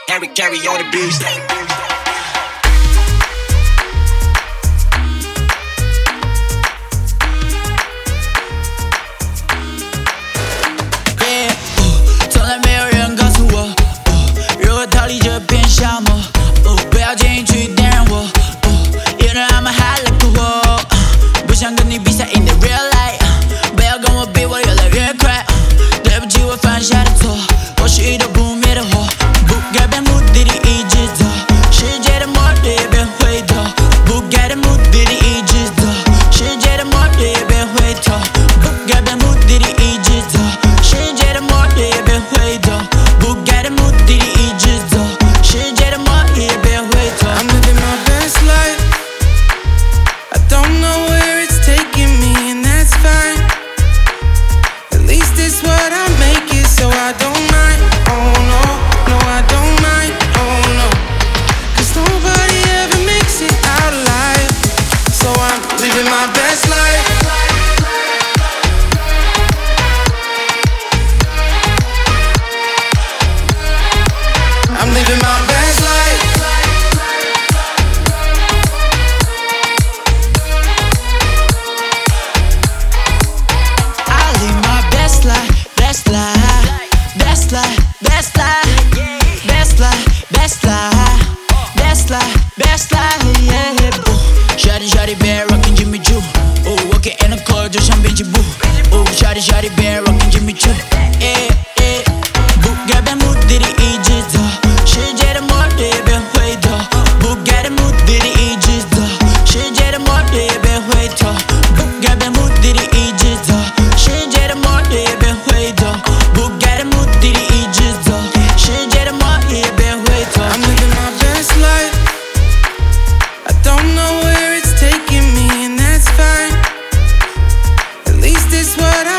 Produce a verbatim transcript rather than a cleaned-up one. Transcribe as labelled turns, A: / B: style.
A: Eric Carey on the beat.
B: Shawty been rockin' Jimmy Choo. Eh, eh. Bugatti mudiri ijizda. Shijere morde be hoida. Bugatti mudiri ijizda. Shijere morde be hoida. Bugatti mudiri ijizda. Shijere morde be hoida. Bugatti mudiri ijizda. Shijere morde be hoida.
C: I'm living my best life. I don't know where it's taking me, and that's fine. At least it's what I